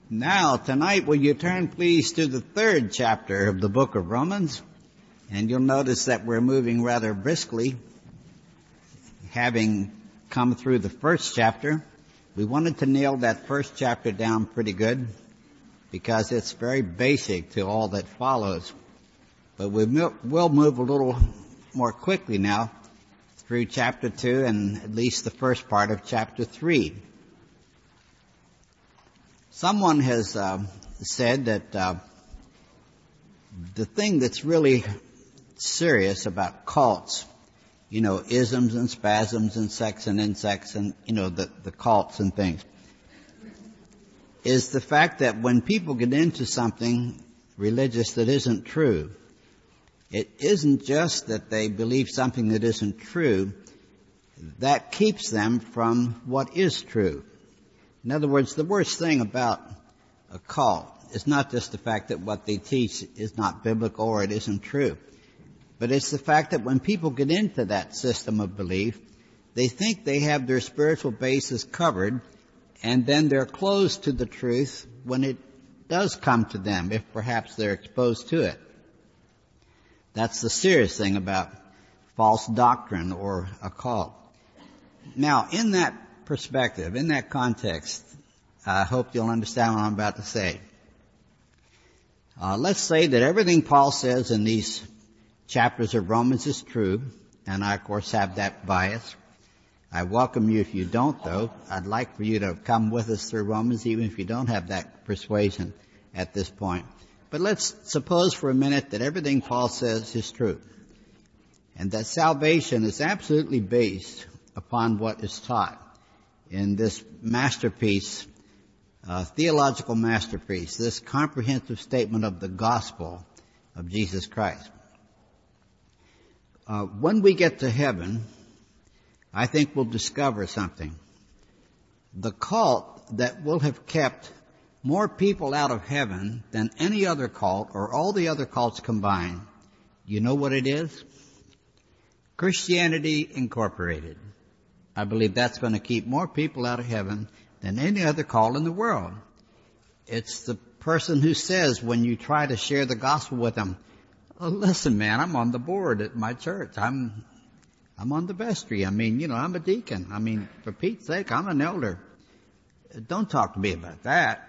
Now, tonight, will you turn please to the 3rd chapter of the book of Romans? And you'll notice that we're moving rather briskly, having come through the 1st chapter. We wanted to nail that 1st chapter down pretty good because it's very basic to all that follows. But we will move a little more quickly now through chapter 2 and at least the first part of chapter 3. Someone has said that the thing that's really serious about cults, isms and spasms and sects and insects and, the cults and things, is the fact that when people get into something religious that isn't true, it isn't just that they believe something that isn't true, that keeps them from what is true. In other words, the worst thing about a cult is not just the fact that what they teach is not biblical or it isn't true, but it's the fact that when people get into that system of belief, they think they have their spiritual basis covered, and then they're closed to the truth when it does come to them, if perhaps they're exposed to it. That's the serious thing about false doctrine or a cult. Now, in that perspective, in that context, I hope you'll understand what I'm about to say. Let's say that everything Paul says in these chapters of Romans is true, and I, of course, have that bias. I welcome you if you don't, though. I'd like for you to come with us through Romans, even if you don't have that persuasion at this point. But let's suppose for a minute that everything Paul says is true, and that salvation is absolutely based upon what is taught in this masterpiece, theological masterpiece, this comprehensive statement of the gospel of Jesus Christ. When we get to heaven, I think we'll discover something. The cult that will have kept more people out of heaven than any other cult or all the other cults combined, you know what it is? Christianity Incorporated. I believe that's going to keep more people out of heaven than any other cult in the world. It's the person who says when you try to share the gospel with them, oh, listen, man, I'm on the board at my church. I'm on the vestry. I'm a deacon. For Pete's sake, I'm an elder. Don't talk to me about that.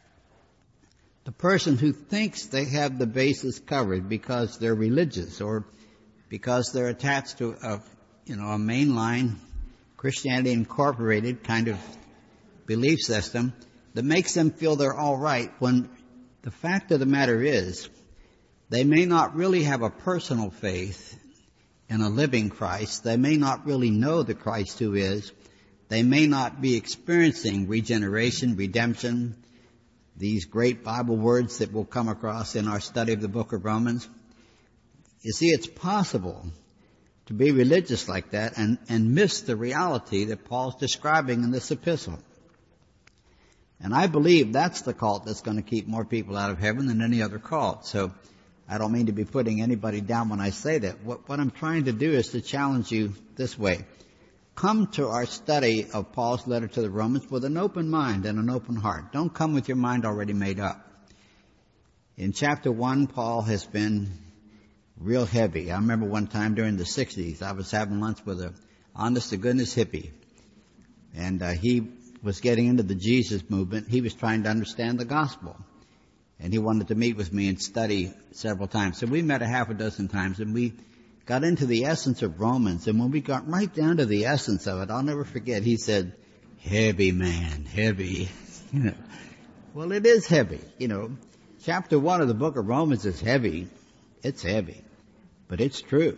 The person who thinks they have the basis covered because they're religious or because they're attached to a mainline Christianity Incorporated kind of belief system that makes them feel they're all right, when the fact of the matter is they may not really have a personal faith in a living Christ. They may not really know the Christ who is. They may not be experiencing regeneration, redemption, these great Bible words that we'll come across in our study of the book of Romans. You see, it's possible to be religious like that and miss the reality that Paul's describing in this epistle. And I believe that's the cult that's going to keep more people out of heaven than any other cult. So I don't mean to be putting anybody down when I say that. What I'm trying to do is to challenge you this way. Come to our study of Paul's letter to the Romans with an open mind and an open heart. Don't come with your mind already made up. In chapter 1, Paul has been real heavy. I remember one time during the 60s, I was having lunch with a honest-to-goodness hippie. And he was getting into the Jesus movement. He was trying to understand the gospel. And he wanted to meet with me and study several times. So we met a half a dozen times, and we got into the essence of Romans. And when we got right down to the essence of it, I'll never forget, he said, heavy, man, heavy. Well, it is heavy. Chapter 1 of the book of Romans is heavy. It's heavy. But it's true.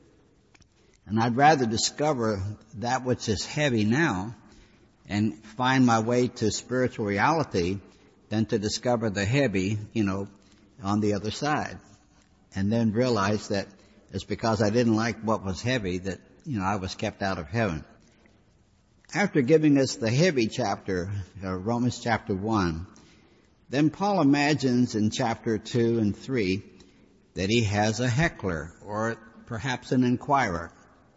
And I'd rather discover that which is heavy now and find my way to spiritual reality than to discover the heavy, on the other side. And then realize that it's because I didn't like what was heavy that, I was kept out of heaven. After giving us the heavy chapter, Romans chapter 1, then Paul imagines in chapter 2 and 3 that he has a heckler or perhaps an inquirer.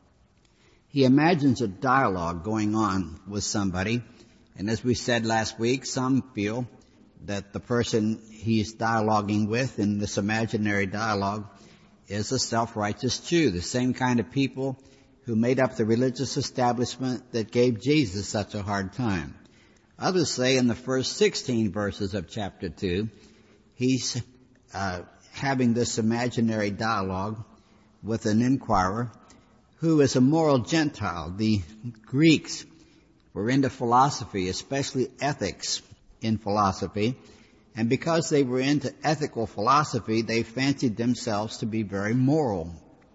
He imagines a dialogue going on with somebody, and as we said last week, some feel that the person he's dialoguing with in this imaginary dialogue is a self-righteous Jew, the same kind of people who made up the religious establishment that gave Jesus such a hard time. Others say in the first 16 verses of chapter 2, he's having this imaginary dialogue with an inquirer who is a moral Gentile. The Greeks were into philosophy, especially ethics in philosophy, and because they were into ethical philosophy, they fancied themselves to be very moral.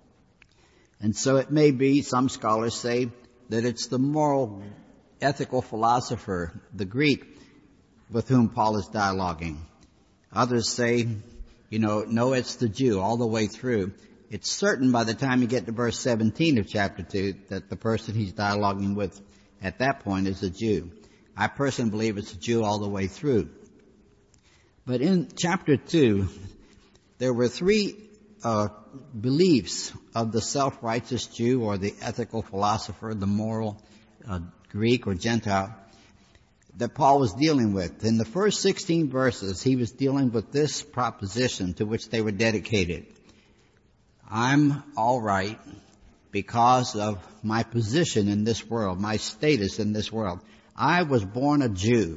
And so it may be, some scholars say, that it's the moral, ethical philosopher, the Greek, with whom Paul is dialoguing. Others say, no, it's the Jew all the way through. It's certain by the time you get to verse 17 of chapter 2 that the person he's dialoguing with at that point is a Jew. I personally believe it's a Jew all the way through. But in chapter 2, there were three beliefs of the self-righteous Jew or the ethical philosopher, the moral Greek or Gentile, that Paul was dealing with. In the first 16 verses, he was dealing with this proposition to which they were dedicated. I'm all right because of my position in this world, my status in this world. I was born a Jew.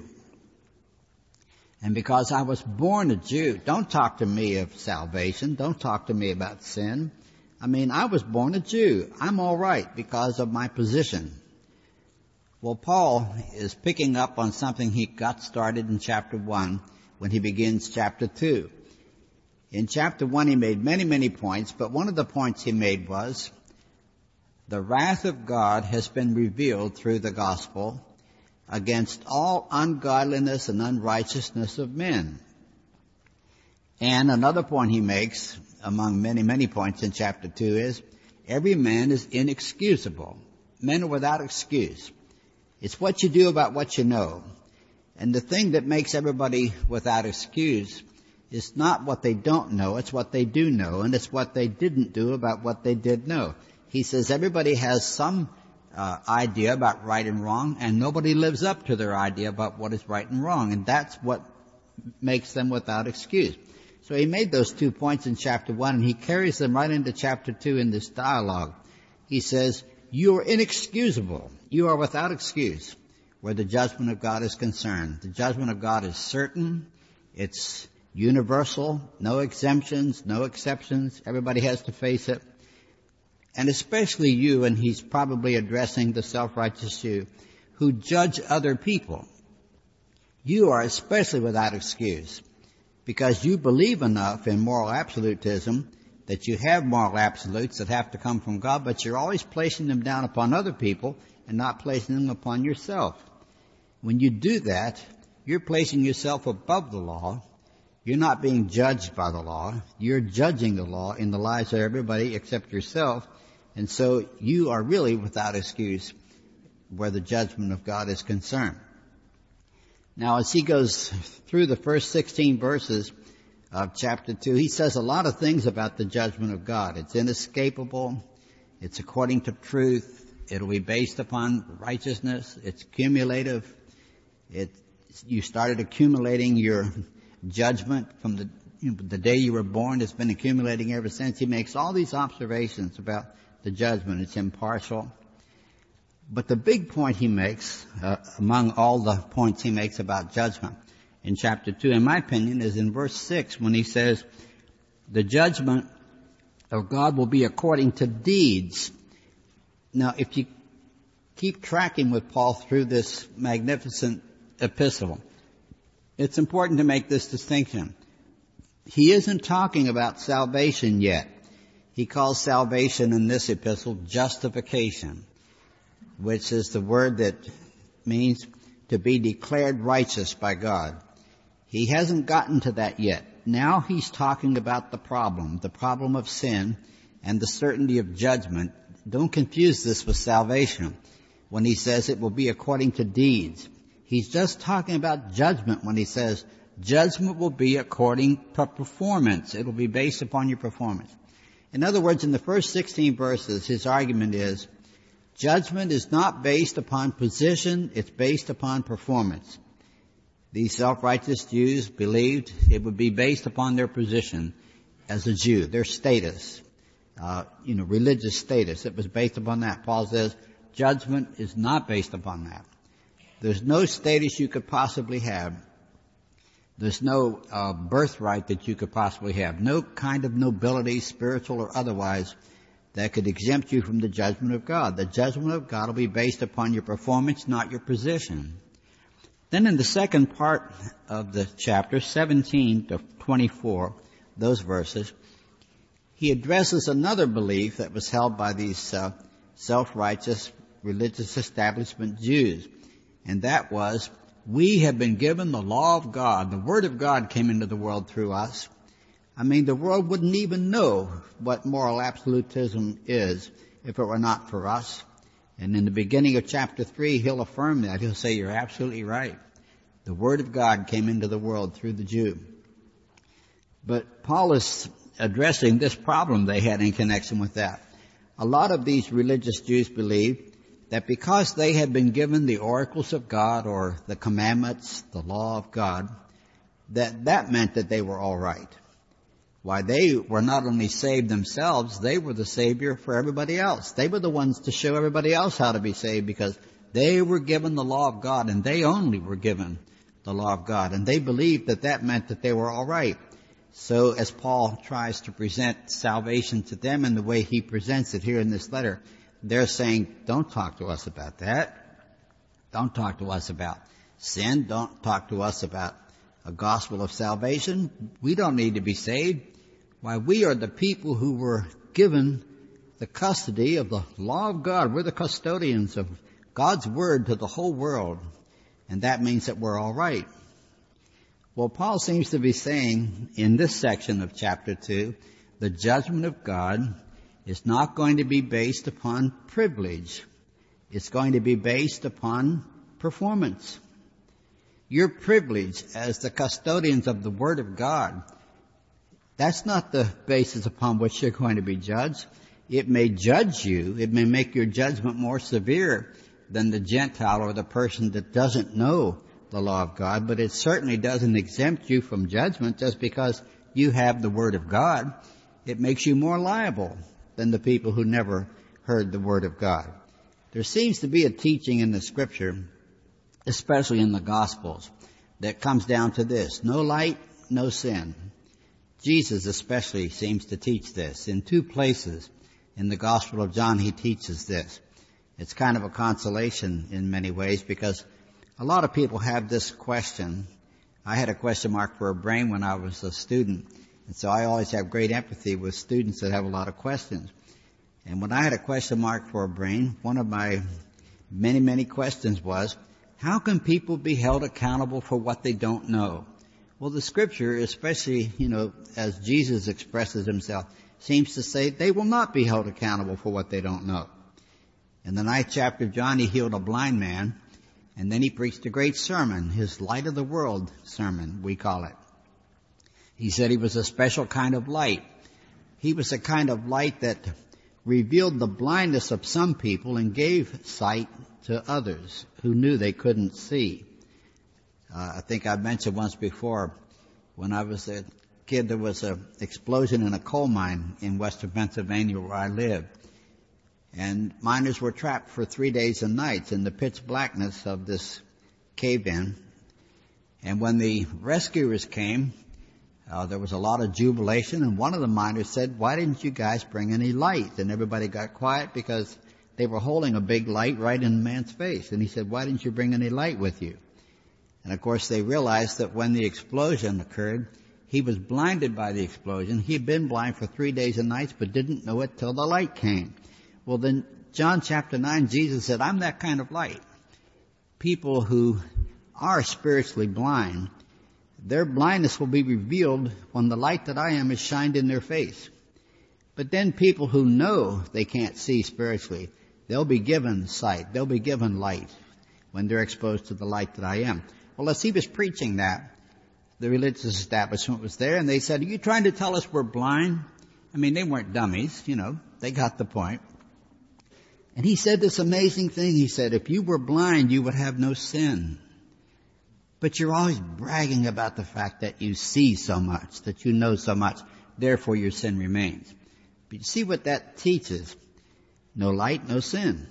And because I was born a Jew, don't talk to me of salvation. Don't talk to me about sin. I was born a Jew. I'm all right because of my position. Well, Paul is picking up on something he got started in chapter 1 when he begins chapter 2. In chapter 1 he made many, many points, but one of the points he made was, the wrath of God has been revealed through the gospel against all ungodliness and unrighteousness of men. And another point he makes, among many, many points in chapter 2, is every man is inexcusable. Men are without excuse. It's what you do about what you know. And the thing that makes everybody without excuse is not what they don't know, it's what they do know, and it's what they didn't do about what they did know. He says everybody has some idea about right and wrong, and nobody lives up to their idea about what is right and wrong, and that's what makes them without excuse. So he made those 2 points in chapter 1, and he carries them right into chapter 2 in this dialogue. He says, you are inexcusable. You are without excuse where the judgment of God is concerned. The judgment of God is certain. It's universal. No exemptions, no exceptions. Everybody has to face it. And especially you, and he's probably addressing the self-righteous Jew, who judge other people. You are especially without excuse because you believe enough in moral absolutism that you have moral absolutes that have to come from God, but you're always placing them down upon other people and not placing them upon yourself. When you do that, you're placing yourself above the law. You're not being judged by the law. You're judging the law in the lives of everybody except yourself. And so you are really without excuse where the judgment of God is concerned. Now, as he goes through the first 16 verses of chapter 2, he says a lot of things about the judgment of God. It's inescapable. It's according to truth. It'll be based upon righteousness. It's cumulative. You started accumulating your judgment from the day you were born. It's been accumulating ever since. He makes all these observations about the judgment. It's impartial. But the big point he makes, among all the points he makes about judgment in chapter 2, in my opinion, is in verse 6 when he says, the judgment of God will be according to deeds. Now, if you keep tracking with Paul through this magnificent epistle, it's important to make this distinction. He isn't talking about salvation yet. He calls salvation in this epistle justification, which is the word that means to be declared righteous by God. He hasn't gotten to that yet. Now he's talking about the problem of sin and the certainty of judgment. Don't confuse this with salvation when he says it will be according to deeds. He's just talking about judgment when he says judgment will be according to performance. It will be based upon your performance. In other words, in the first 16 verses, his argument is judgment is not based upon position, it's based upon performance. These self-righteous Jews believed it would be based upon their position as a Jew, their status, religious status. It was based upon that. Paul says judgment is not based upon that. There's no status you could possibly have. There's no birthright that you could possibly have. No kind of nobility, spiritual or otherwise, that could exempt you from the judgment of God. The judgment of God will be based upon your performance, not your position. Then in the second part of the chapter, 17 to 24, those verses, he addresses another belief that was held by these self-righteous religious establishment Jews. And that was, we have been given the law of God. The Word of God came into the world through us. I mean, the world wouldn't even know what moral absolutism is if it were not for us. And in the beginning of chapter 3, he'll affirm that. He'll say, you're absolutely right. The Word of God came into the world through the Jew. But Paul is addressing this problem they had in connection with that. A lot of these religious Jews believed that because they had been given the oracles of God or the commandments, the law of God, that meant that they were all right. Why, they were not only saved themselves, they were the Savior for everybody else. They were the ones to show everybody else how to be saved because they were given the law of God and they only were given the law of God. And they believed that meant that they were all right. So as Paul tries to present salvation to them in the way he presents it here in this letter, they're saying, don't talk to us about that. Don't talk to us about sin. Don't talk to us about a gospel of salvation. We don't need to be saved. Why, we are the people who were given the custody of the law of God. We're the custodians of God's word to the whole world. And that means that we're all right. Well, Paul seems to be saying in this section of chapter 2, the judgment of God is not going to be based upon privilege. It's going to be based upon performance. Your privilege as the custodians of the Word of God, that's not the basis upon which you're going to be judged. It may judge you. It may make your judgment more severe than the Gentile or the person that doesn't know the law of God, but it certainly doesn't exempt you from judgment just because you have the Word of God. It makes you more liable than the people who never heard the Word of God. There seems to be a teaching in the Scripture, especially in the Gospels, that comes down to this: no light, no sin. Jesus especially seems to teach this. In 2 places in the Gospel of John, he teaches this. It's kind of a consolation in many ways because a lot of people have this question. I had a question mark for a brain when I was a student, and so I always have great empathy with students that have a lot of questions. And when I had a question mark for a brain, one of my many, many questions was, how can people be held accountable for what they don't know? Well, the Scripture, especially, as Jesus expresses himself, seems to say they will not be held accountable for what they don't know. In the 9th chapter of John, he healed a blind man, and then he preached a great sermon, his Light of the World sermon, we call it. He said he was a special kind of light. He was a kind of light that revealed the blindness of some people and gave sight to others who knew they couldn't see. I think I mentioned once before, when I was a kid, there was an explosion in a coal mine in western Pennsylvania where I lived. And miners were trapped for 3 days and nights in the pitch blackness of this cave-in. And when the rescuers came, there was a lot of jubilation, and one of the miners said, why didn't you guys bring any light? And everybody got quiet because they were holding a big light right in the man's face. And he said, why didn't you bring any light with you? And of course they realized that when the explosion occurred, he was blinded by the explosion. He had been blind for 3 days and nights, but didn't know it till the light came. Well, then John chapter 9, Jesus said, I'm that kind of light. People who are spiritually blind, their blindness will be revealed when the light that I am is shined in their face. But then people who know they can't see spiritually, they'll be given sight. They'll be given light when they're exposed to the light that I am. Well, as he was preaching that, the religious establishment was there, and they said, are you trying to tell us we're blind? I mean, they weren't dummies, they got the point. And he said this amazing thing. He said, if you were blind, you would have no sin. But you're always bragging about the fact that you see so much, that you know so much, therefore your sin remains. But you see what that teaches? No light, no sin.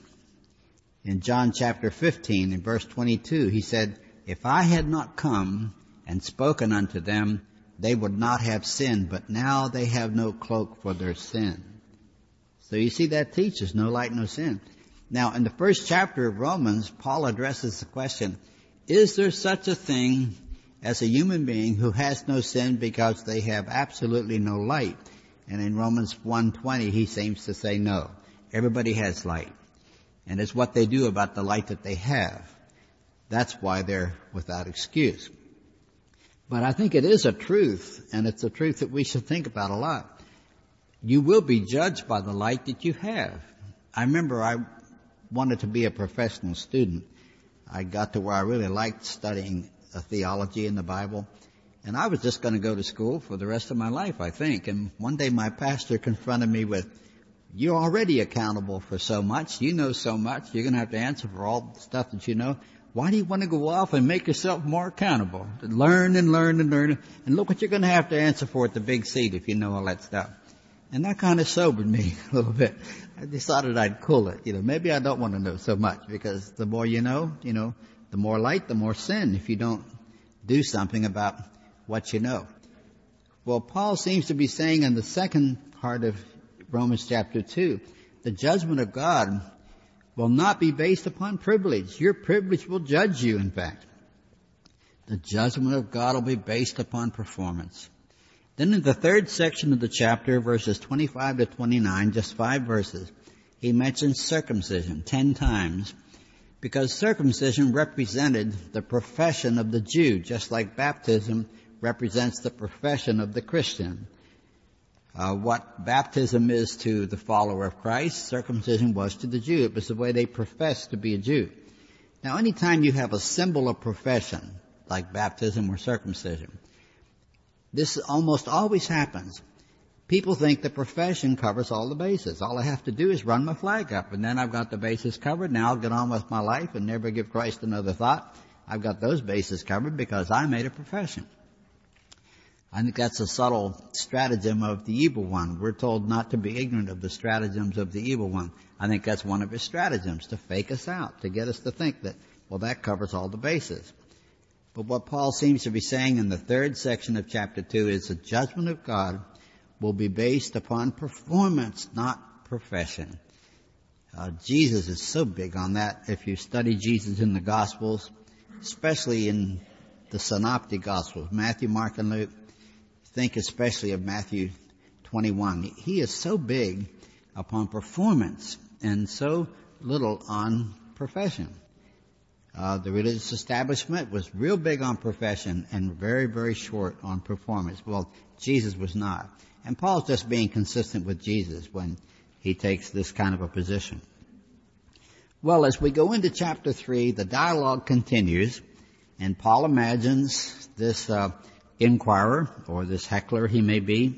In John chapter 15, in verse 22, he said, if I had not come and spoken unto them, they would not have sinned, but now they have no cloak for their sin. So you see that teaches no light, no sin. Now, in the first chapter of Romans, Paul addresses the question, is there such a thing as a human being who has no sin because they have absolutely no light? And in Romans 1:20, he seems to say no. Everybody has light. And it's what they do about the light that they have. That's why they're without excuse. But I think it is a truth, and it's a truth that we should think about a lot. You will be judged by the light that you have. I remember I wanted to be a professional student. I got to where I really liked studying theology in the Bible. And I was just going to go to school for the rest of my life, I think. And one day my pastor confronted me with, you're already accountable for so much. You know so much. You're going to have to answer for all the stuff that you know. Why do you want to go off and make yourself more accountable? Learn and learn and learn. And look what you're going to have to answer for at the big seat if you know all that stuff. And that kind of sobered me a little bit. I decided I'd cool it. Maybe I don't want to know so much, because the more you know, the more light, the more sin if you don't do something about what you know. Well, Paul seems to be saying in the second part of Romans chapter 2, the judgment of God will not be based upon privilege. Your privilege will judge you, in fact. The judgment of God will be based upon performance. Then in the third section of the chapter, verses 25 to 29, just 5 verses, he mentions circumcision 10 times, because circumcision represented the profession of the Jew, just like baptism represents the profession of the Christian. What baptism is to the follower of Christ, circumcision was to the Jew. It was the way they professed to be a Jew. Now, anytime you have a symbol of profession, like baptism or circumcision, this almost always happens. People think the profession covers all the bases. All I have to do is run my flag up, and then I've got the bases covered. Now I'll get on with my life and never give Christ another thought. I've got those bases covered because I made a profession. I think that's a subtle stratagem of the evil one. We're told not to be ignorant of the stratagems of the evil one. I think that's one of his stratagems, to fake us out, to get us to think that, well, that covers all the bases. But what Paul seems to be saying in the third section of chapter 2 is the judgment of God will be based upon performance, not profession. Jesus is so big on that. If you study Jesus in the Gospels, especially in the Synoptic Gospels, Matthew, Mark, and Luke, think especially of Matthew 21. He is so big upon performance and so little on profession. The religious establishment was real big on profession and very, very short on performance. Well, Jesus was not. And Paul's just being consistent with Jesus when he takes this kind of a position. Well, as we go into chapter 3, the dialogue continues, and Paul imagines this inquirer, or this heckler he may be,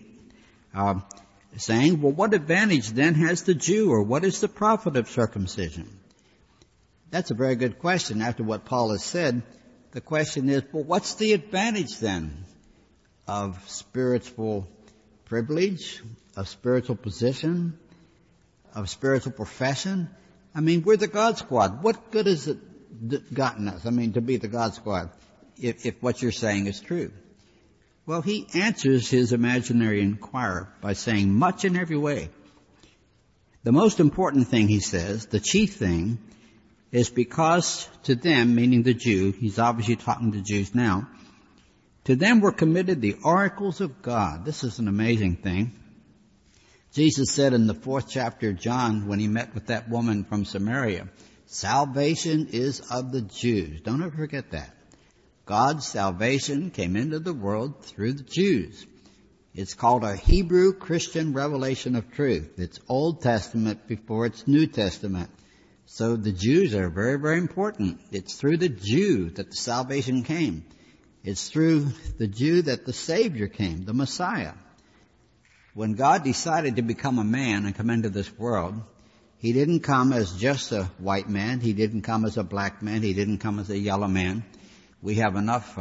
saying, well, what advantage then has the Jew, or what is the profit of circumcision? That's a very good question. After what Paul has said, the question is, well, what's the advantage then of spiritual privilege, of spiritual position, of spiritual profession? I mean, we're the God Squad. What good has it gotten us, to be the God Squad, if what you're saying is true? Well, he answers his imaginary inquirer by saying, much in every way. The most important thing, he says, the chief thing, is because to them, meaning the Jew, he's obviously talking to Jews now, to them were committed the oracles of God. This is an amazing thing. Jesus said in the 4th chapter of John, when he met with that woman from Samaria, salvation is of the Jews. Don't ever forget that. God's salvation came into the world through the Jews. It's called a Hebrew Christian revelation of truth. It's Old Testament before it's New Testament. So the Jews are very, very important. It's through the Jew that the salvation came. It's through the Jew that the Savior came, the Messiah. When God decided to become a man and come into this world, he didn't come as just a white man. He didn't come as a black man. He didn't come as a yellow man. We have enough,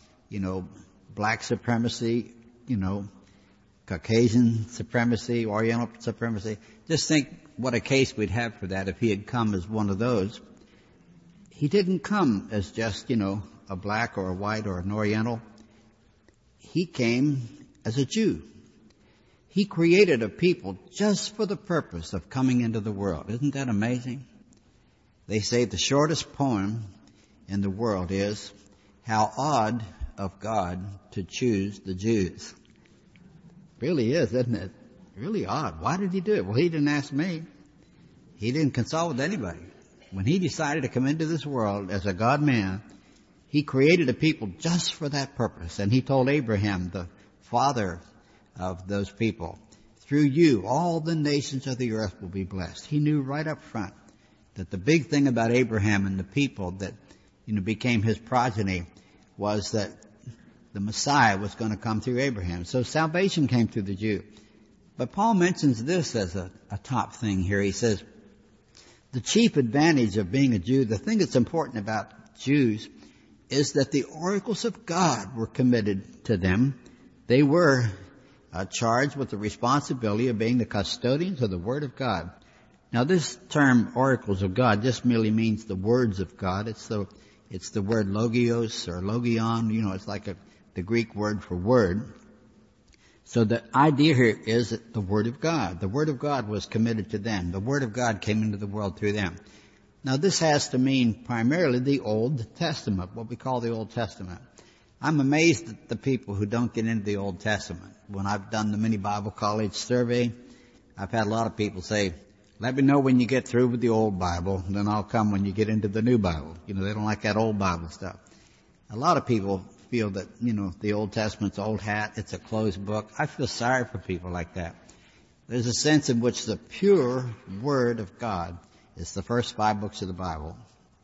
black supremacy, Caucasian supremacy, Oriental supremacy. Just think what a case we'd have for that if he had come as one of those. He didn't come as just, a black or a white or an Oriental. He came as a Jew. He created a people just for the purpose of coming into the world. Isn't that amazing? They say the shortest poem in the world is, "How odd of God to choose the Jews." Really is, isn't it? Really odd. Why did he do it? Well, he didn't ask me. He didn't consult with anybody. When he decided to come into this world as a God-man, he created a people just for that purpose. And he told Abraham, the father of those people, "Through you, all the nations of the earth will be blessed." He knew right up front that the big thing about Abraham and the people that, became his progeny was that the Messiah was going to come through Abraham. So salvation came through the Jew. But Paul mentions this as a top thing here. He says, the chief advantage of being a Jew, the thing that's important about Jews, is that the oracles of God were committed to them. They were charged with the responsibility of being the custodians of the Word of God. Now, this term, oracles of God, just merely means the words of God. It's the word logios or logion. It's like the Greek word for word. So the idea here is that the Word of God. The Word of God was committed to them. The Word of God came into the world through them. Now, this has to mean primarily the Old Testament, what we call the Old Testament. I'm amazed at the people who don't get into the Old Testament. When I've done the mini Bible college survey, I've had a lot of people say, "Let me know when you get through with the old Bible, and then I'll come when you get into the new Bible." They don't like that old Bible stuff. A lot of people feel that, the Old Testament's old hat, it's a closed book. I feel sorry for people like that. There's a sense in which the pure Word of God is the first 5 books of the Bible.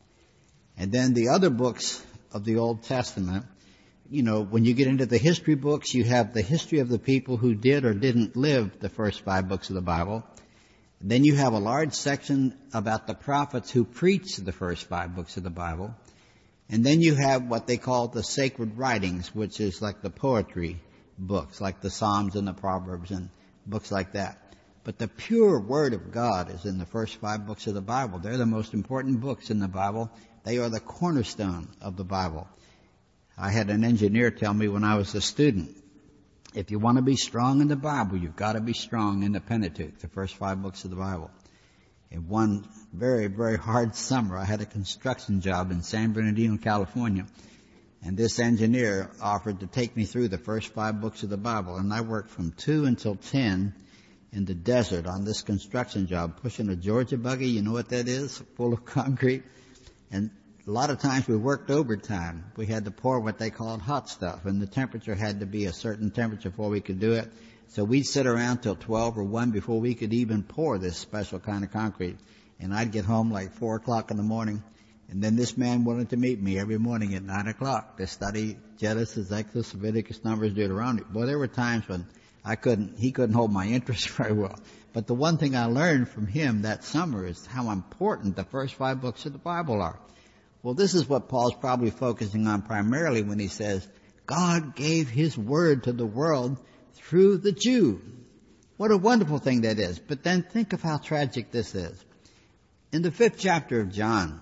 And then the other books of the Old Testament, when you get into the history books, you have the history of the people who did or didn't live the first 5 books of the Bible. Then you have a large section about the prophets who preached the first 5 books of the Bible. And then you have what they call the sacred writings, which is like the poetry books, like the Psalms and the Proverbs and books like that. But the pure Word of God is in the first 5 books of the Bible. They're the most important books in the Bible. They are the cornerstone of the Bible. I had an engineer tell me when I was a student, if you want to be strong in the Bible, you've got to be strong in the Pentateuch, the first 5 books of the Bible. In one very, very hard summer, I had a construction job in San Bernardino, California, and this engineer offered to take me through the first 5 books of the Bible, and I worked from 2 until 10 in the desert on this construction job, pushing a Georgia buggy, you know what that is, full of concrete, and a lot of times we worked overtime. We had to pour what they called hot stuff, and the temperature had to be a certain temperature before we could do it. So we'd sit around till 12 or 1 before we could even pour this special kind of concrete. And I'd get home like 4 o'clock in the morning. And then this man wanted to meet me every morning at 9 o'clock to study Genesis, Exodus, Leviticus, Numbers, Deuteronomy. Boy, there were times when he couldn't hold my interest very well. But the one thing I learned from him that summer is how important the first 5 books of the Bible are. Well, this is what Paul's probably focusing on primarily when he says, God gave His Word to the world through the Jew. What a wonderful thing that is. But then think of how tragic this is. In the 5th chapter of John,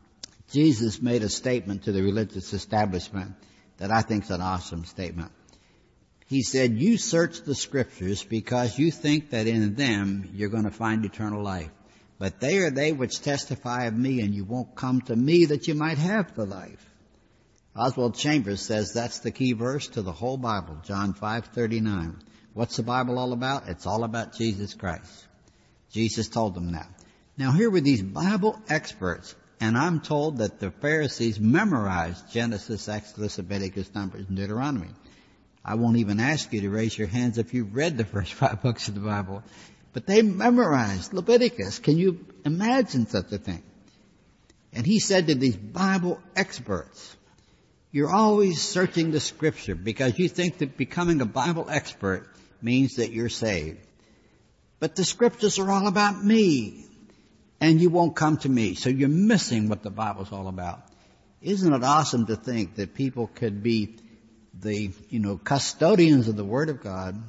Jesus made a statement to the religious establishment that I think is an awesome statement. He said, "You search the Scriptures because you think that in them you're going to find eternal life. But they are they which testify of me, and you won't come to me that you might have the life." Oswald Chambers says that's the key verse to the whole Bible, John 5:39. What's the Bible all about? It's all about Jesus Christ. Jesus told them that. Now here were these Bible experts, and I'm told that the Pharisees memorized Genesis, Exodus, Leviticus, Numbers, and Deuteronomy. I won't even ask you to raise your hands if you've read the first 5 books of the Bible. But they memorized Leviticus. Can you imagine such a thing? And he said to these Bible experts, you're always searching the Scripture because you think that becoming a Bible expert means that you're saved. But the Scriptures are all about me, and you won't come to me. So you're missing what the Bible's all about. Isn't it awesome to think that people could be the, custodians of the Word of God,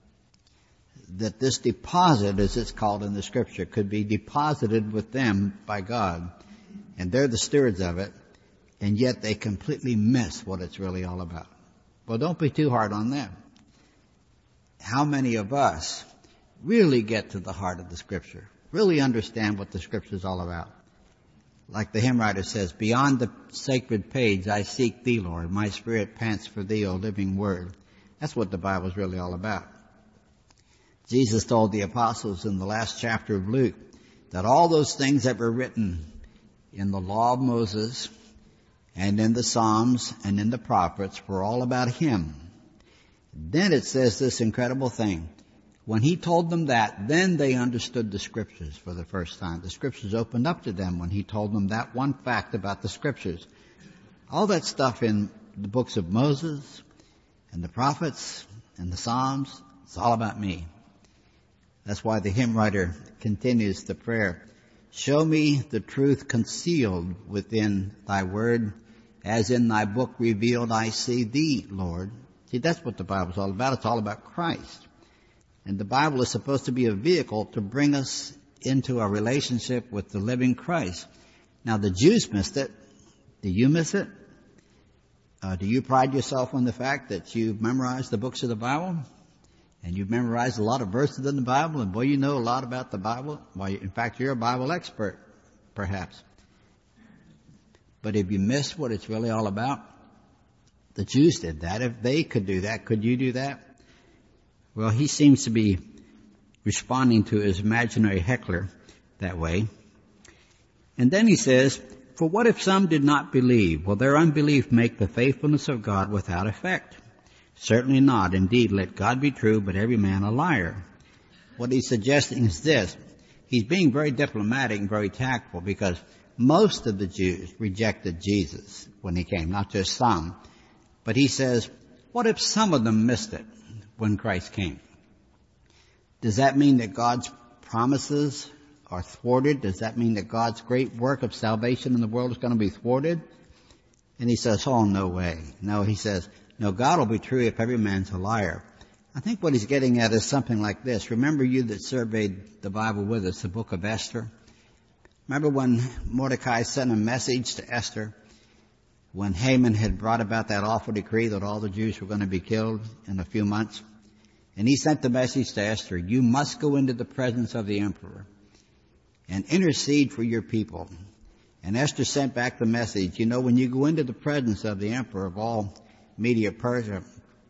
that this deposit, as it's called in the Scripture, could be deposited with them by God, and they're the stewards of it, and yet they completely miss what it's really all about. Well, don't be too hard on them. How many of us really get to the heart of the Scripture, really understand what the Scripture is all about? Like the hymn writer says, beyond the sacred page I seek thee, Lord. My spirit pants for thee, O living word. That's what the Bible is really all about. Jesus told the apostles in the last chapter of Luke that all those things that were written in the law of Moses and in the Psalms and in the prophets were all about him. Then it says this incredible thing. When he told them that, then they understood the Scriptures for the first time. The Scriptures opened up to them when he told them that one fact about the Scriptures. All that stuff in the books of Moses and the prophets and the Psalms, it's all about me. That's why the hymn writer continues the prayer. Show me the truth concealed within thy word, as in thy book revealed I see thee, Lord. See, that's what the Bible's all about. It's all about Christ. And the Bible is supposed to be a vehicle to bring us into a relationship with the living Christ. Now, the Jews missed it. Do you miss it? Do you pride yourself on the fact that you've memorized the books of the Bible? And you've memorized a lot of verses in the Bible, and boy, you know a lot about the Bible. Well, in fact, you're a Bible expert, perhaps. But have you missed what it's really all about? The Jews did that. If they could do that, could you do that? Well, he seems to be responding to his imaginary heckler that way. And then he says, for what if some did not believe? Will their unbelief make the faithfulness of God without effect? Certainly not. Indeed, let God be true, but every man a liar. What he's suggesting is this. He's being very diplomatic and very tactful because most of the Jews rejected Jesus when he came, not just some. But he says, what if some of them missed it when Christ came? Does that mean that God's promises are thwarted? Does that mean that God's great work of salvation in the world is going to be thwarted? And he says, oh, no way. No, he says, no, God will be true if every man's a liar. I think what he's getting at is something like this. Remember you that surveyed the Bible with us, the book of Esther? Remember when Mordecai sent a message to Esther when Haman had brought about that awful decree that all the Jews were going to be killed in a few months? And he sent the message to Esther, you must go into the presence of the emperor and intercede for your people. And Esther sent back the message, when you go into the presence of the emperor of all Media Persia,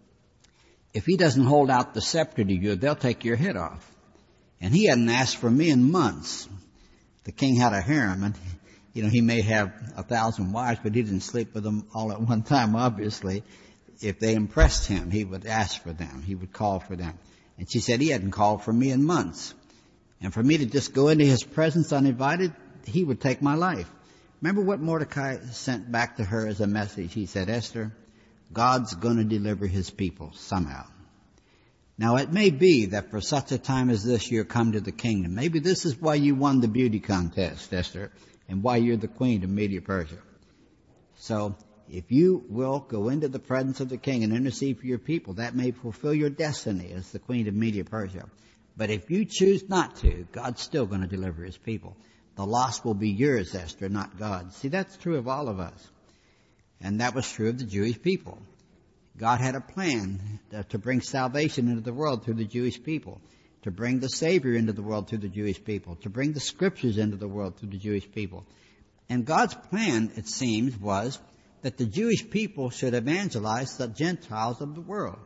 if he doesn't hold out the scepter to you, they'll take your head off. And he hadn't asked for me in months. The king had a harem, and he may have 1,000 wives, but he didn't sleep with them all at one time, obviously. If they impressed him, he would ask for them. He would call for them. And she said he hadn't called for me in months. And for me to just go into his presence uninvited, he would take my life. Remember what Mordecai sent back to her as a message. He said, Esther, God's going to deliver his people somehow. Now, it may be that for such a time as this, you're come to the kingdom. Maybe this is why you won the beauty contest, Esther, and why you're the queen of Media Persia. So, if you will go into the presence of the king and intercede for your people, that may fulfill your destiny as the queen of Media Persia. But if you choose not to, God's still going to deliver his people. The loss will be yours, Esther, not God's. See, that's true of all of us. And that was true of the Jewish people. God had a plan to bring salvation into the world through the Jewish people, to bring the Savior into the world through the Jewish people, to bring the Scriptures into the world through the Jewish people. And God's plan, it seems, was that the Jewish people should evangelize the Gentiles of the world.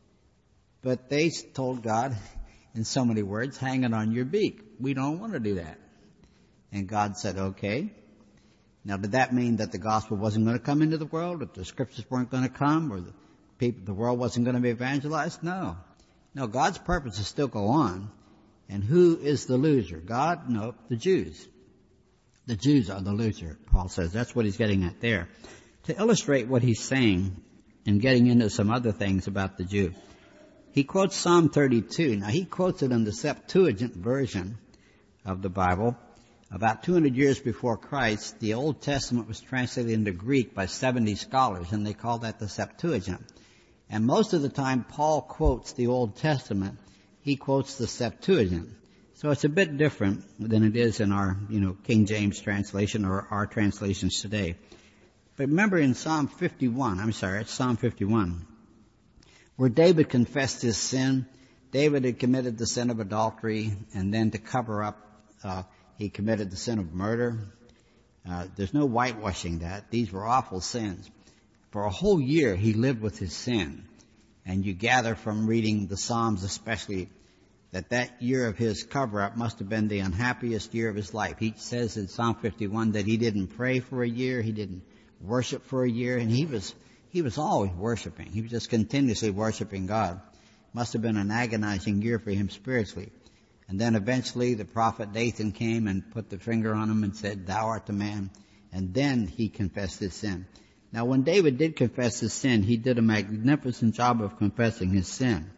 But they told God, in so many words, hang it on your beak. We don't want to do that. And God said, okay. Now, did that mean that the gospel wasn't going to come into the world, that the Scriptures weren't going to come, or the world wasn't going to be evangelized? No. No, God's purposes still go on. And who is the loser? God? No, the Jews. The Jews are the loser, Paul says. That's what he's getting at there. To illustrate what he's saying and getting into some other things about the Jew, he quotes Psalm 32. Now, he quotes it in the Septuagint version of the Bible. About 200 years before Christ, the Old Testament was translated into Greek by 70 scholars, and they call that the Septuagint. And most of the time Paul quotes the Old Testament, he quotes the Septuagint. So it's a bit different than it is in our, King James translation or our translations today. But remember in Psalm 51, where David confessed his sin. David had committed the sin of adultery, and then to cover up, he committed the sin of murder. There's no whitewashing that. These were awful sins. For a whole year he lived with his sin. And you gather from reading the Psalms especially that year of his cover-up must have been the unhappiest year of his life. He says in Psalm 51 that he didn't pray for a year, he didn't worship for a year, and he was always worshiping. He was just continuously worshiping God. Must have been an agonizing year for him spiritually. And then eventually the prophet Nathan came and put the finger on him and said, "Thou art the man." And then he confessed his sin. Now when David did confess his sin, he did a magnificent job of confessing his sin.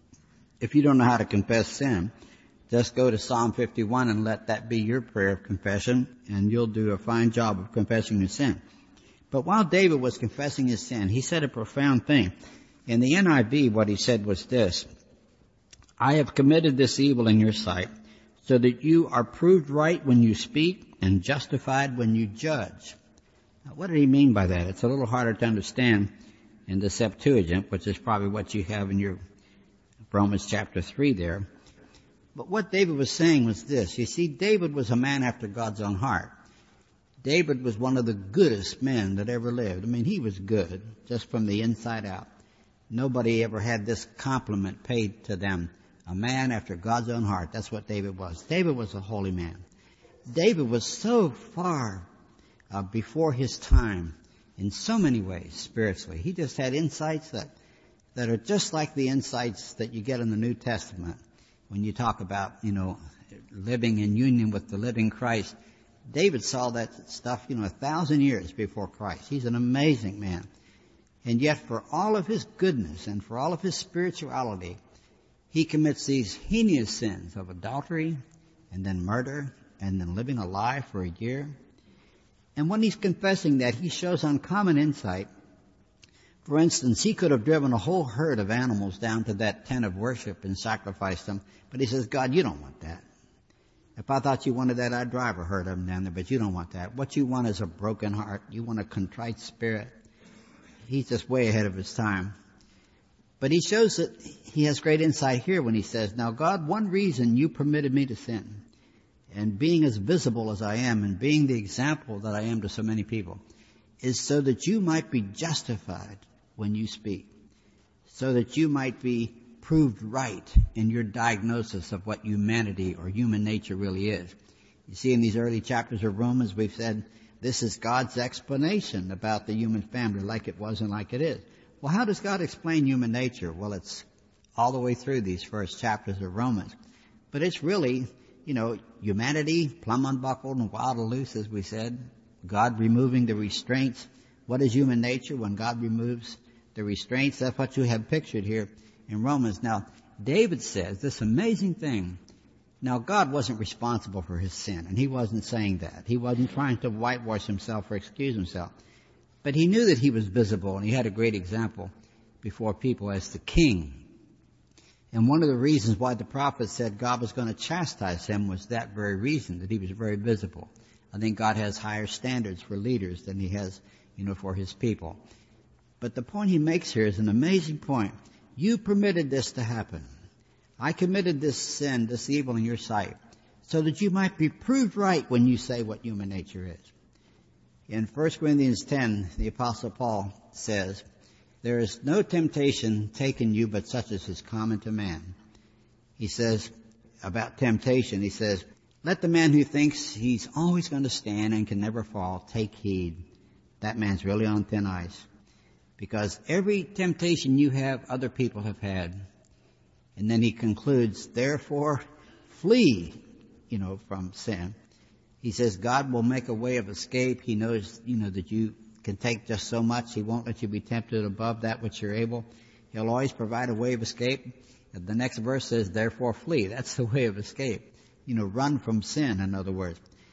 If you don't know how to confess sin, just go to Psalm 51 and let that be your prayer of confession, and you'll do a fine job of confessing your sin. But while David was confessing his sin, he said a profound thing. In the NIV, what he said was this: "I have committed this evil in your sight, so that you are proved right when you speak and justified when you judge." Now, what did he mean by that? It's a little harder to understand in the Septuagint, which is probably what you have in your Romans chapter 3 there. But what David was saying was this. You see, David was a man after God's own heart. David was one of the goodest men that ever lived. I mean, he was good, just from the inside out. Nobody ever had this compliment paid to them. A man after God's own heart. That's what David was. David was a holy man. David was so far before his time in so many ways spiritually. He just had insights that are just like the insights that you get in the New Testament when you talk about, living in union with the living Christ. David saw that stuff, 1,000 years before Christ. He's an amazing man. And yet for all of his goodness and for all of his spirituality, he commits these heinous sins of adultery and then murder and then living a lie for a year. And when he's confessing that, he shows uncommon insight. For instance, he could have driven a whole herd of animals down to that tent of worship and sacrificed them. But he says, "God, you don't want that. If I thought you wanted that, I'd drive a herd of them down there, but you don't want that. What you want is a broken heart. You want a contrite spirit." He's just way ahead of his time. But he shows that he has great insight here when he says, "Now God, one reason you permitted me to sin, and being as visible as I am, and being the example that I am to so many people, is so that you might be justified when you speak, so that you might be proved right in your diagnosis of what humanity or human nature really is." You see, in these early chapters of Romans, we've said this is God's explanation about the human family, like it was and like it is. Well, how does God explain human nature? Well, it's all the way through these first chapters of Romans. But it's really, humanity plumb unbuckled and wild and loose, as we said. God removing the restraints. What is human nature when God removes the restraints? That's what you have pictured here in Romans. Now, David says this amazing thing. Now, God wasn't responsible for his sin, and he wasn't saying that. He wasn't trying to whitewash himself or excuse himself. But he knew that he was visible, and he had a great example before people as the king. And one of the reasons why the prophet said God was going to chastise him was that very reason, that he was very visible. I think God has higher standards for leaders than he has, for his people. But the point he makes here is an amazing point. You permitted this to happen. I committed this sin, this evil in your sight, so that you might be proved right when you say what human nature is. In 1 Corinthians 10, the Apostle Paul says, "There is no temptation taken you but such as is common to man." He says about temptation, he says, "Let the man who thinks he's always going to stand and can never fall take heed. That man's really on thin ice. Because every temptation you have, other people have had." And then he concludes, "Therefore, flee, from sin." He says God will make a way of escape. He knows, that you can take just so much. He won't let you be tempted above that which you're able. He'll always provide a way of escape. And the next verse says, "Therefore, flee." That's the way of escape. Run from sin, in other words.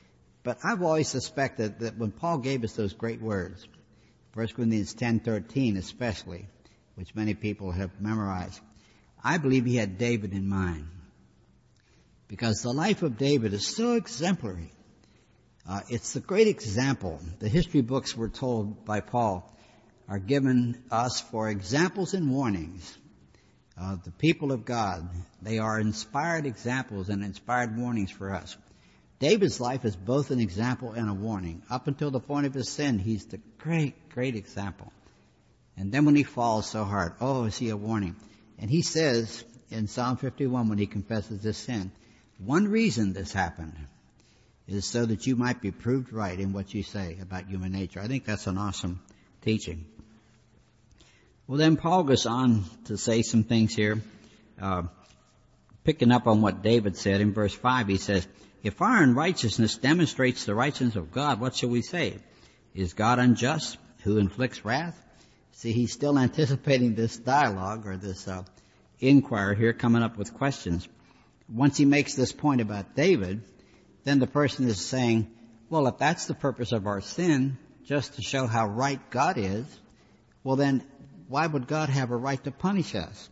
But I've always suspected that when Paul gave us those great words, 1 Corinthians 10:13 especially, which many people have memorized, I believe he had David in mind. Because the life of David is so exemplary. It's a great example. The history books we're told by Paul are given us for examples and warnings. The people of God, they are inspired examples and inspired warnings for us. David's life is both an example and a warning. Up until the point of his sin, he's the great, great example. And then when he falls so hard, oh, is he a warning? And he says in Psalm 51 when he confesses this sin, one reason this happened is so that you might be proved right in what you say about human nature. I think that's an awesome teaching. Well, then Paul goes on to say some things here. Picking up on what David said in verse 5, he says, if our unrighteousness demonstrates the righteousness of God, what shall we say? Is God unjust, who inflicts wrath? See, he's still anticipating this dialogue or this inquiry here, coming up with questions. Once he makes this point about David, then the person is saying, well, if that's the purpose of our sin, just to show how right God is, well then, why would God have a right to punish us?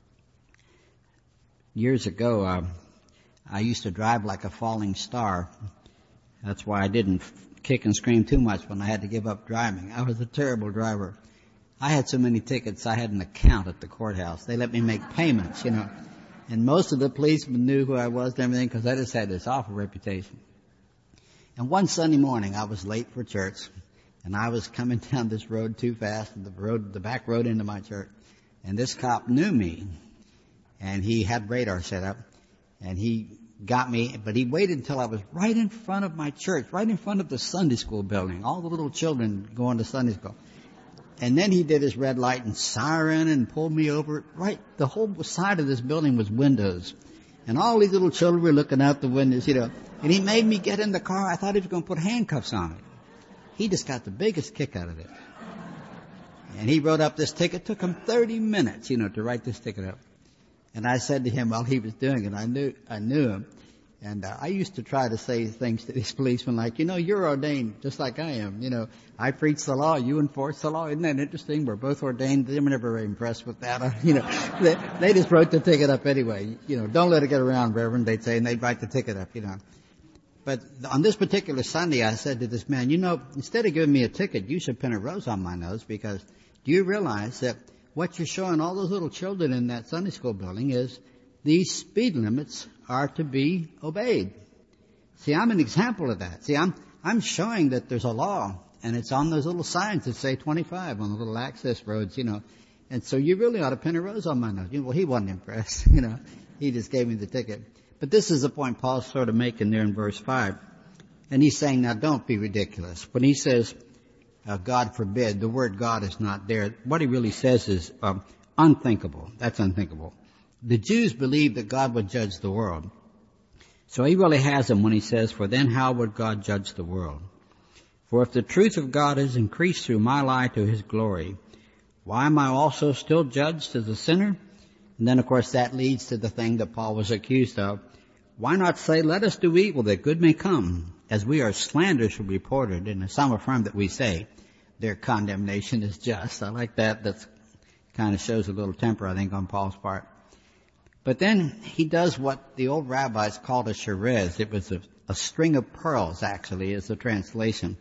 Years ago, I used to drive like a falling star. That's why I didn't kick and scream too much when I had to give up driving. I was a terrible driver. I had so many tickets, I had an account at the courthouse. They let me make payments, And most of the policemen knew who I was and everything because I just had this awful reputation. And one Sunday morning, I was late for church, and I was coming down this road too fast, the back road into my church. And this cop knew me, and he had radar set up, and he got me, but he waited until I was right in front of my church, right in front of the Sunday school building, all the little children going to Sunday school. And then he did his red light and siren and pulled me over. Right, the whole side of this building was windows. And all these little children were looking out the windows, And he made me get in the car. I thought he was going to put handcuffs on it. He just got the biggest kick out of it. And he wrote up this ticket. It took him 30 minutes, to write this ticket up. And I said to him while he was doing it, I knew him. And I used to try to say things to these policemen like, you're ordained just like I am. I preach the law, you enforce the law. Isn't that interesting? We're both ordained. They were never very impressed with that. They just wrote the ticket up anyway. Don't let it get around, Reverend, they'd say, and they'd write the ticket up, But on this particular Sunday, I said to this man, instead of giving me a ticket, you should pin a rose on my nose, because do you realize that what you're showing all those little children in that Sunday school building is these speed limits are to be obeyed. See, I'm an example of that. See, I'm showing that there's a law, and it's on those little signs that say 25 on the little access roads, And so you really ought to pin a rose on my nose. Well, he wasn't impressed, He just gave me the ticket. But this is the point Paul's sort of making there in verse 5. And he's saying, now don't be ridiculous. When he says, God forbid, the word God is not there. What he really says is unthinkable. That's unthinkable. The Jews believed that God would judge the world. So he really has them when he says, for then how would God judge the world? For if the truth of God is increased through my lie to his glory, why am I also still judged as a sinner? And then, of course, that leads to the thing that Paul was accused of. Why not say, let us do evil that good may come, as we are slanderously reported, and some affirm that we say their condemnation is just. I like that. That kind of shows a little temper, I think, on Paul's part. But then he does what the old rabbis called a sherez. It was a string of pearls, actually, is the translation.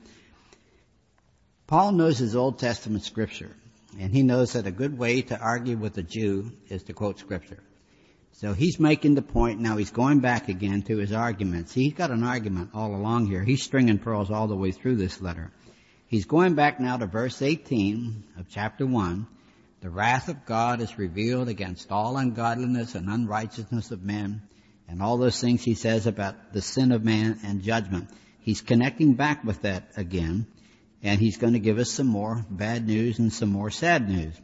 Paul knows his Old Testament scripture, and he knows that a good way to argue with a Jew is to quote scripture. So he's making the point. Now he's going back again to his arguments. He's got an argument all along here. He's stringing pearls all the way through this letter. He's going back now to verse 18 of chapter 1. The wrath of God is revealed against all ungodliness and unrighteousness of men, and all those things he says about the sin of man and judgment. He's connecting back with that again, and he's going to give us some more bad news and some more sad news.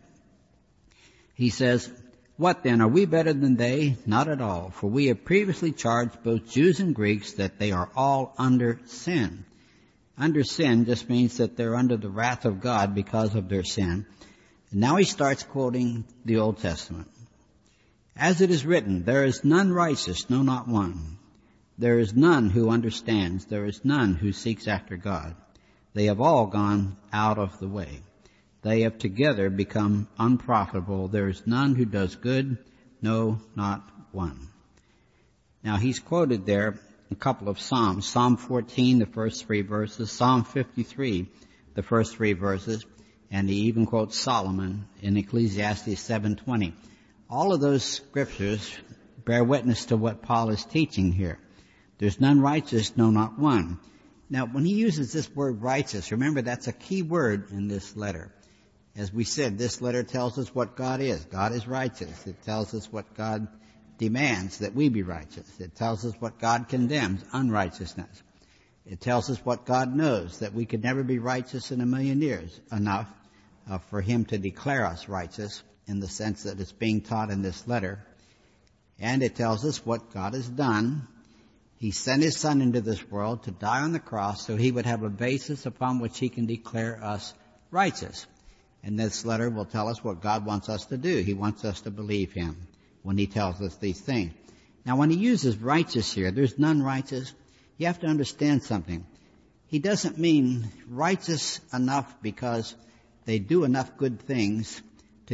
He says, what then? Are we better than they? Not at all, for we have previously charged both Jews and Greeks that they are all under sin. Under sin just means that they're under the wrath of God because of their sin. And now he starts quoting the Old Testament. As it is written, there is none righteous, no, not one. There is none who understands. There is none who seeks after God. They have all gone out of the way. They have together become unprofitable. There is none who does good, no, not one. Now he's quoted there a couple of Psalms. Psalm 14, the first 3 verses. Psalm 53, the first 3 verses. And he even quotes Solomon in Ecclesiastes 7:20. All of those scriptures bear witness to what Paul is teaching here. There's none righteous, no, not one. Now, when he uses this word righteous, remember that's a key word in this letter. As we said, this letter tells us what God is. God is righteous. It tells us what God demands, that we be righteous. It tells us what God condemns, unrighteousness. It tells us what God knows, that we could never be righteous in a million years, enough for him to declare us righteous in the sense that it's being taught in this letter. And it tells us what God has done. He sent his Son into this world to die on the cross so he would have a basis upon which he can declare us righteous. And this letter will tell us what God wants us to do. He wants us to believe him when he tells us these things. Now, when he uses righteous here, there's none righteous. You have to understand something. He doesn't mean righteous enough because they do enough good things to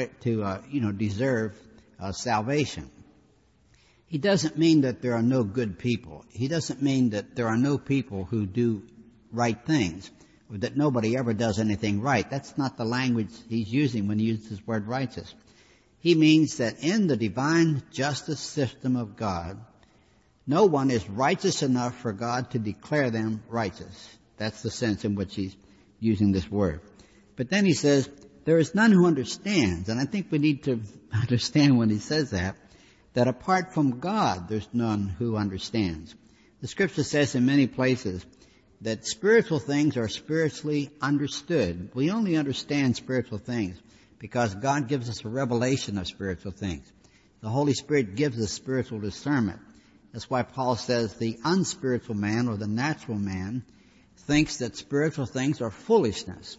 deserve salvation. He doesn't mean that there are no good people. He doesn't mean that there are no people who do right things, or that nobody ever does anything right. That's not the language he's using when he uses this word righteous. He means that in the divine justice system of God, no one is righteous enough for God to declare them righteous. That's the sense in which he's using this word. But then he says, there is none who understands. And I think we need to understand when he says that apart from God, there's none who understands. The scripture says in many places that spiritual things are spiritually understood. We only understand spiritual things because God gives us a revelation of spiritual things. The Holy Spirit gives us spiritual discernment. That's why Paul says the unspiritual man or the natural man thinks that spiritual things are foolishness.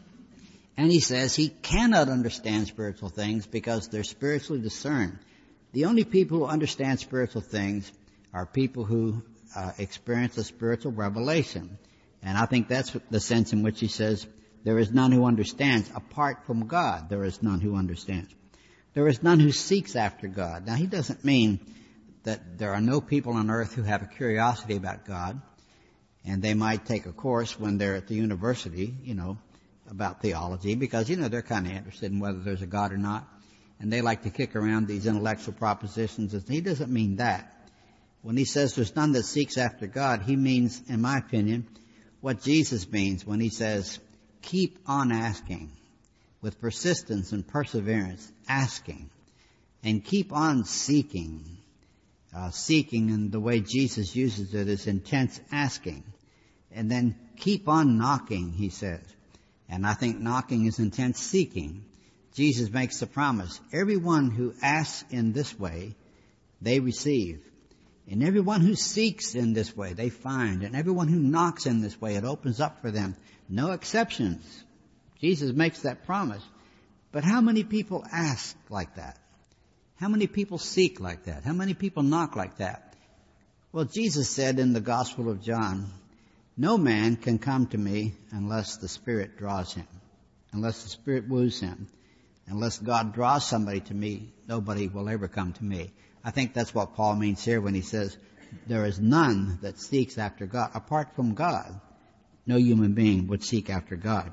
And he says he cannot understand spiritual things because they're spiritually discerned. The only people who understand spiritual things are people who experience a spiritual revelation. And I think that's the sense in which he says, there is none who understands. Apart from God, there is none who understands. There is none who seeks after God. Now, he doesn't mean that there are no people on earth who have a curiosity about God, and they might take a course when they're at the university, about theology, because, they're kind of interested in whether there's a God or not. And they like to kick around these intellectual propositions. He doesn't mean that. When he says there's none that seeks after God, he means, in my opinion, what Jesus means when he says, keep on asking with persistence and perseverance, asking, and keep on seeking. Seeking in the way Jesus uses it is intense asking. And then keep on knocking, he says. And I think knocking is intense seeking. Jesus makes the promise, everyone who asks in this way, they receive. And everyone who seeks in this way, they find. And everyone who knocks in this way, it opens up for them. No exceptions. Jesus makes that promise. But how many people ask like that? How many people seek like that? How many people knock like that? Well, Jesus said in the Gospel of John, no man can come to me unless the Spirit draws him, unless the Spirit woos him. Unless God draws somebody to me, nobody will ever come to me. I think that's what Paul means here when he says, there is none that seeks after God. Apart from God, no human being would seek after God.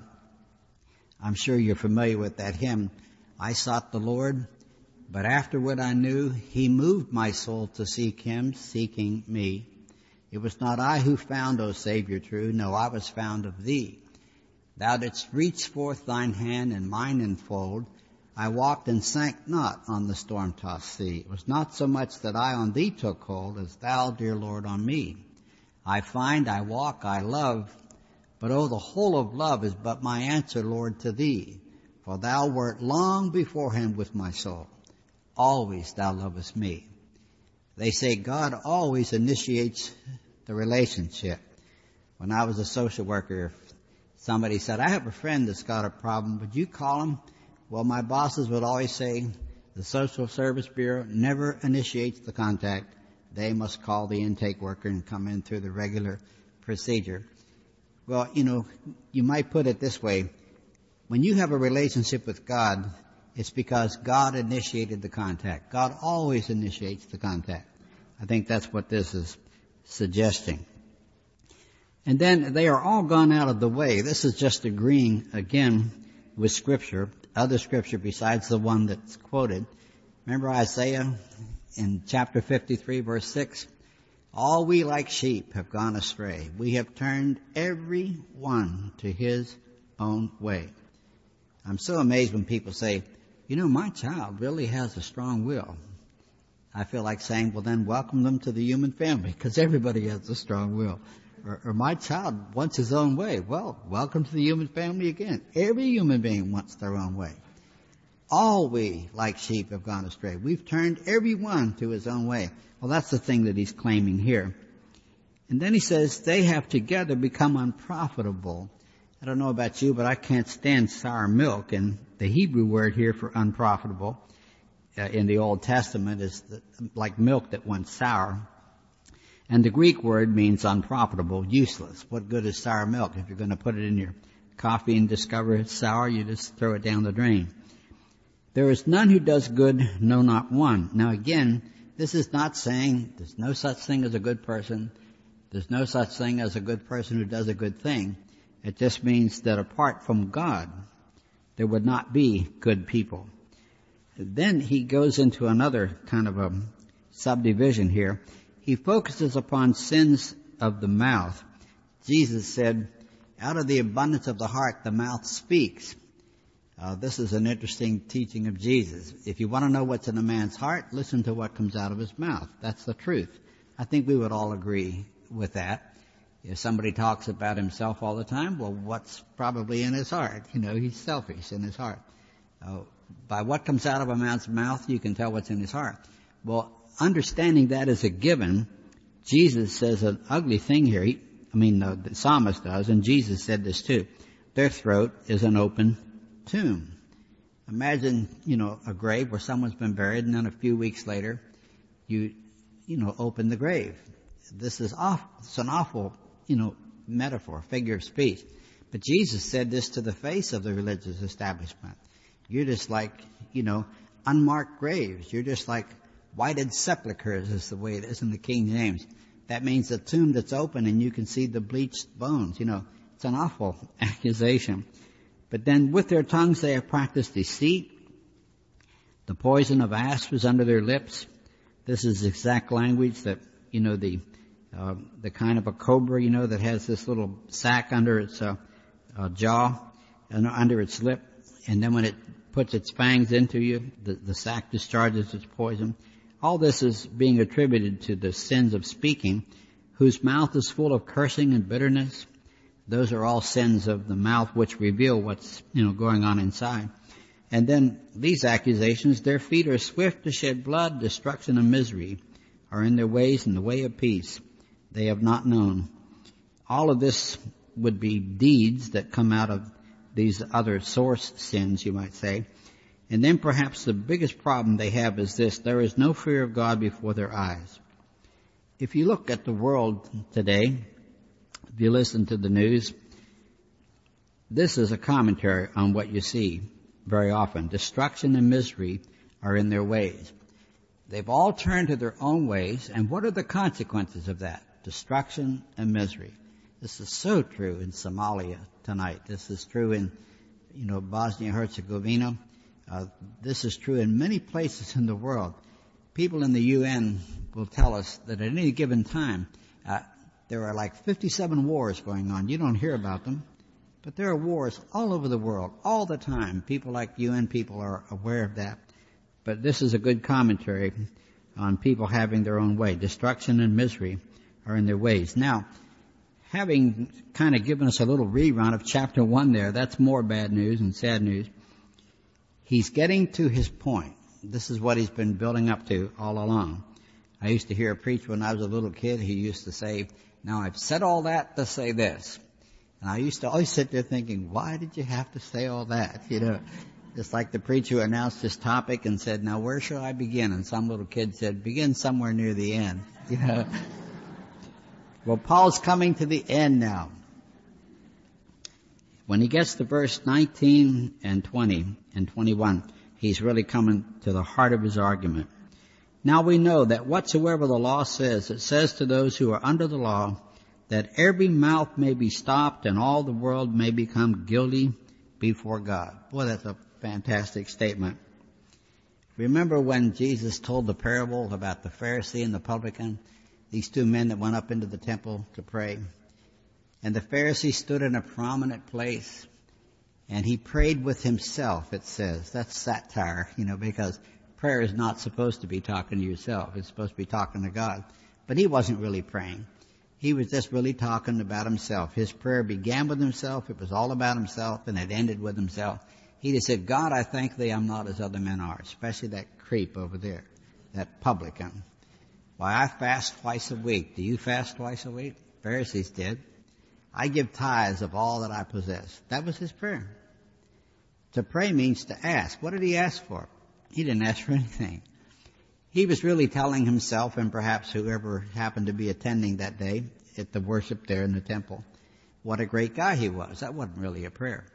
I'm sure you're familiar with that hymn, I sought the Lord, but afterward I knew he moved my soul to seek him, seeking me. It was not I who found, O Savior true, no, I was found of thee. Thou didst reach forth thine hand and mine enfold. I walked and sank not on the storm-tossed sea. It was not so much that I on thee took hold as thou, dear Lord, on me. I find, I walk, I love, but oh, the whole of love is but my answer, Lord, to thee. For thou wert long beforehand with my soul. Always thou lovest me. They say God always initiates the relationship. When I was a social worker, somebody said, I have a friend that's got a problem. Would you call him? Well, my bosses would always say, the Social Service Bureau never initiates the contact. they must call the intake worker and come in through the regular procedure. Well, you might put it this way. When you have a relationship with God, it's because God initiated the contact. God always initiates the contact. I think that's what this is suggesting. And then they are all gone out of the way. This is just agreeing again with Scripture, other Scripture besides the one that's quoted. Remember Isaiah in chapter 53, verse 6? All we like sheep have gone astray. We have turned every one to his own way. I'm so amazed when people say, my child really has a strong will. I feel like saying, well then welcome them to the human family, because everybody has a strong will. Or my child wants his own way. Well, welcome to the human family again. Every human being wants their own way. All we, like sheep, have gone astray. We've turned every one to his own way. Well, that's the thing that he's claiming here. And then he says, they have together become unprofitable. I don't know about you, but I can't stand sour milk. And the Hebrew word here for unprofitable in the Old Testament is like milk that went sour. And the Greek word means unprofitable, useless. What good is sour milk? If you're going to put it in your coffee and discover it's sour, you just throw it down the drain. There is none who does good, no, not one. Now again, this is not saying there's no such thing as a good person. There's no such thing as a good person who does a good thing. It just means that apart from God, there would not be good people. Then he goes into another kind of a subdivision here. He focuses upon sins of the mouth. Jesus said, out of the abundance of the heart, the mouth speaks. This is an interesting teaching of Jesus. If you want to know what's in a man's heart, listen to what comes out of his mouth. That's the truth. I think we would all agree with that. If somebody talks about himself all the time, well, what's probably in his heart? He's selfish in his heart. By what comes out of a man's mouth, you can tell what's in his heart. Well, understanding that as a given, Jesus says an ugly thing here. The psalmist does, and Jesus said this too. Their throat is an open tomb. Imagine, a grave where someone's been buried, and then a few weeks later, you open the grave. This is awful. It's an awful, metaphor, figure of speech. But Jesus said this to the face of the religious establishment. You're just like, unmarked graves. You're just like whited sepulchres is the way it is in the King James. That means a tomb that's open and you can see the bleached bones. It's an awful accusation. But then with their tongues they have practiced deceit. The poison of asp is under their lips. This is exact language that, the kind of a cobra, that has this little sac under its jaw and under its lip. And then when it puts its fangs into you, the sac discharges its poison. All this is being attributed to the sins of speaking, whose mouth is full of cursing and bitterness. Those are all sins of the mouth which reveal what's, going on inside. And then these accusations, their feet are swift to shed blood, destruction and misery are in their ways, and the way of peace they have not known. All of this would be deeds that come out of these other source sins, you might say. And then perhaps the biggest problem they have is this: there is no fear of God before their eyes. If you look at the world today, if you listen to the news, this is a commentary on what you see very often. Destruction and misery are in their ways. They've all turned to their own ways, and what are the consequences of that? Destruction and misery. This is so true in Somalia tonight. This is true in, Bosnia-Herzegovina. This is true in many places in the world. People in the UN will tell us that at any given time, there are like 57 wars going on. You don't hear about them, but there are wars all over the world, all the time. People like UN people are aware of that. But this is a good commentary on people having their own way. Destruction and misery are in their ways. Now, having kind of given us a little rerun of chapter 1 there, that's more bad news and sad news. He's getting to his point. This is what he's been building up to all along. I used to hear a preacher when I was a little kid. He used to say, now I've said all that to say this. And I used to always sit there thinking, why did you have to say all that? Just like the preacher who announced his topic and said, now where shall I begin? And some little kid said, begin somewhere near the end. You know. Well, Paul's coming to the end now. When he gets to verse 19 and 20 and 21, he's really coming to the heart of his argument. Now we know that whatsoever the law says, it says to those who are under the law, that every mouth may be stopped and all the world may become guilty before God. Boy, that's a fantastic statement. Remember when Jesus told the parable about the Pharisee and the publican, these two men that went up into the temple to pray? And the Pharisee stood in a prominent place, and he prayed with himself, it says. That's satire, because prayer is not supposed to be talking to yourself. It's supposed to be talking to God. But he wasn't really praying. He was just really talking about himself. His prayer began with himself. It was all about himself, and it ended with himself. He just said, God, I thank thee I'm not as other men are, especially that creep over there, that publican. Why, I fast twice a week. Do you fast twice a week? Pharisees did. I give tithes of all that I possess. That was his prayer. To pray means to ask. What did he ask for? He didn't ask for anything. He was really telling himself, and perhaps whoever happened to be attending that day at the worship there in the temple, what a great guy he was. That wasn't really a prayer.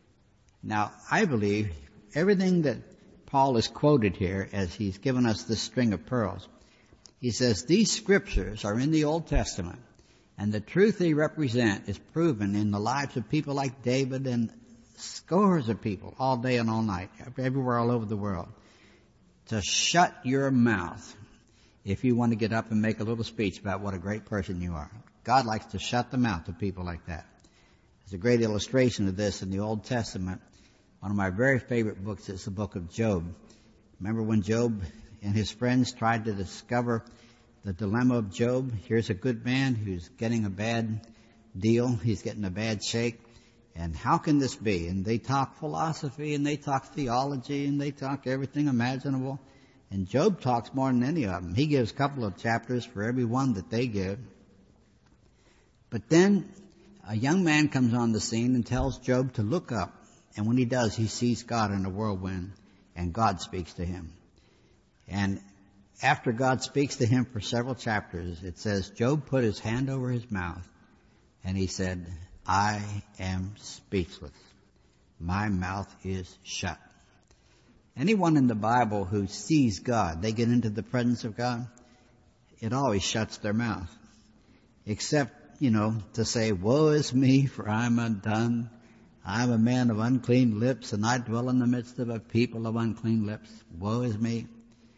Now, I believe everything that Paul is quoted here as he's given us this string of pearls, he says these scriptures are in the Old Testament, and the truth they represent is proven in the lives of people like David and scores of people all day and all night, everywhere all over the world. To shut your mouth if you want to get up and make a little speech about what a great person you are. God likes to shut the mouth of people like that. There's a great illustration of this in the Old Testament. One of my very favorite books is the book of Job. Remember when Job and his friends tried to discover the dilemma of Job? Here's a good man who's getting a bad deal. He's getting a bad shake. And how can this be? And they talk philosophy, and they talk theology, and they talk everything imaginable. And Job talks more than any of them. He gives a couple of chapters for every one that they give. But then a young man comes on the scene and tells Job to look up. And when he does, he sees God in a whirlwind, and God speaks to him. And after God speaks to him for several chapters, it says, Job put his hand over his mouth, and he said, I am speechless. My mouth is shut. Anyone in the Bible who sees God, they get into the presence of God, it always shuts their mouth. Except, to say, woe is me, for I am undone. I am a man of unclean lips, and I dwell in the midst of a people of unclean lips. Woe is me.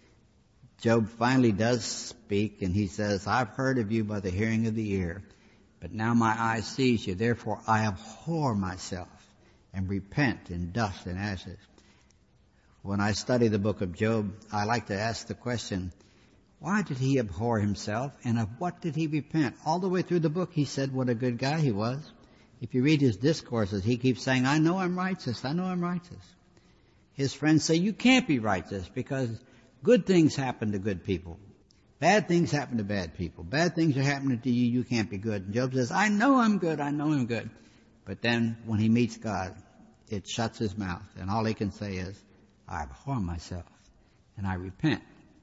Job finally does speak, and he says, I've heard of you by the hearing of the ear, but now my eye sees you. Therefore I abhor myself and repent in dust and ashes. When I study the book of Job, I like to ask the question, why did he abhor himself, and of what did he repent? All the way through the book he said what a good guy he was. If you read his discourses, he keeps saying, I know I'm righteous. I know I'm righteous. His friends say, you can't be righteous because good things happen to good people. Bad things happen to bad people. Bad things are happening to you. You can't be good. And Job says, I know I'm good. I know I'm good. But then when he meets God, it shuts his mouth. And all he can say is, I abhor myself and I repent.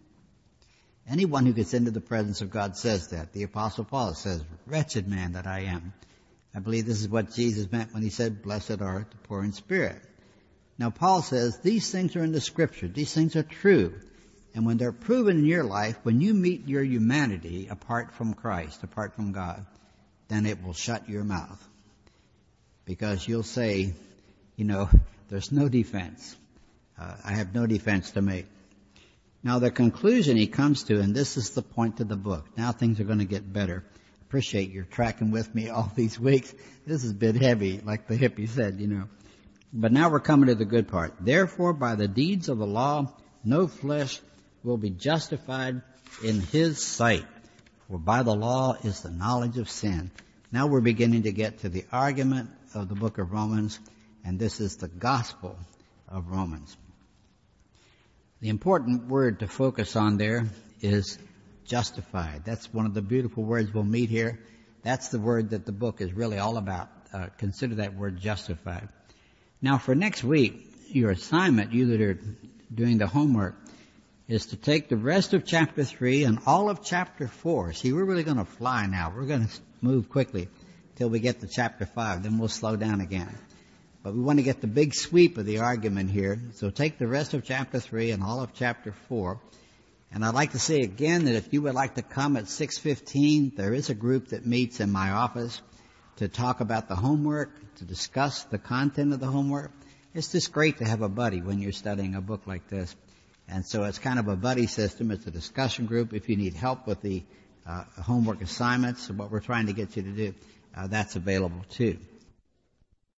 Anyone who gets into the presence of God says that. The Apostle Paul says, wretched man that I am. I believe this is what Jesus meant when he said, blessed are the poor in spirit. Now Paul says, these things are in the Scripture. These things are true. And when they're proven in your life, when you meet your humanity apart from Christ, apart from God, then it will shut your mouth. Because you'll say, there's no defense. I have no defense to make. Now the conclusion he comes to, and this is the point of the book. Now things are going to get better. Appreciate your tracking with me all these weeks. This has been heavy, like the hippie said, But now we're coming to the good part. Therefore, by the deeds of the law, no flesh will be justified in his sight. For by the law is the knowledge of sin. Now we're beginning to get to the argument of the book of Romans, and this is the gospel of Romans. The important word to focus on there is justified. That's one of the beautiful words we'll meet here. That's the word that the book is really all about. Consider that word justified. Now for next week, your assignment, you that are doing the homework, is to take the rest of chapter 3 and all of chapter 4. See, we're really going to fly now. We're going to move quickly till we get to chapter 5. Then we'll slow down again. But we want to get the big sweep of the argument here. So take the rest of chapter 3 and all of chapter 4. And I'd like to say again that if you would like to come at 6:15, there is a group that meets in my office to talk about the homework, to discuss the content of the homework. It's just great to have a buddy when you're studying a book like this. And so it's kind of a buddy system. It's a discussion group. If you need help with the homework assignments and what we're trying to get you to do, that's available too.